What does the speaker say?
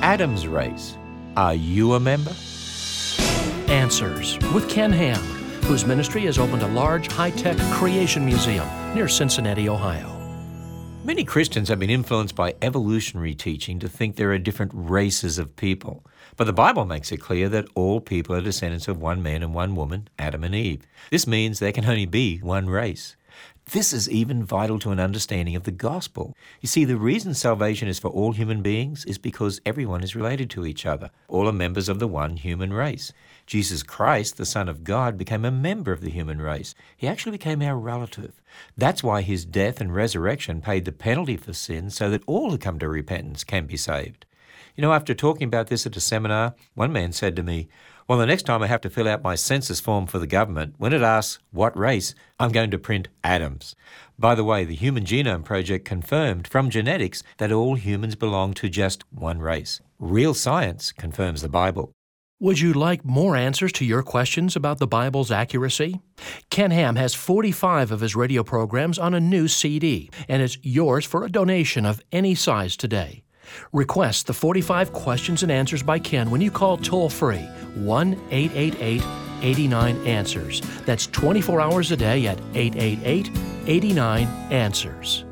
Adam's race. Are you a member? Answers with Ken Ham, whose ministry has opened a large high-tech creation museum near Cincinnati, Ohio. Many Christians have been influenced by evolutionary teaching to think there are different races of people. But the Bible makes it clear that all people are descendants of one man and one woman, Adam and Eve. This means there can only be one race. This is even vital to an understanding of the gospel. You see, the reason salvation is for all human beings is because everyone is related to each other. All are members of the one human race. Jesus Christ, the Son of God, became a member of the human race. He actually became our relative. That's why his death and resurrection paid the penalty for sin so that all who come to repentance can be saved. You know, after talking about this at a seminar, one man said to me, well, the next time I have to fill out my census form for the government, when it asks what race, I'm going to print Adams. By the way, the Human Genome Project confirmed from genetics that all humans belong to just one race. Real science confirms the Bible. Would you like more answers to your questions about the Bible's accuracy? Ken Ham has 45 of his radio programs on a new CD, and it's yours for a donation of any size today. Request the 45 questions and answers by Ken when you call toll-free 1-888-89-ANSWERS. That's 24 hours a day at 888-89-ANSWERS.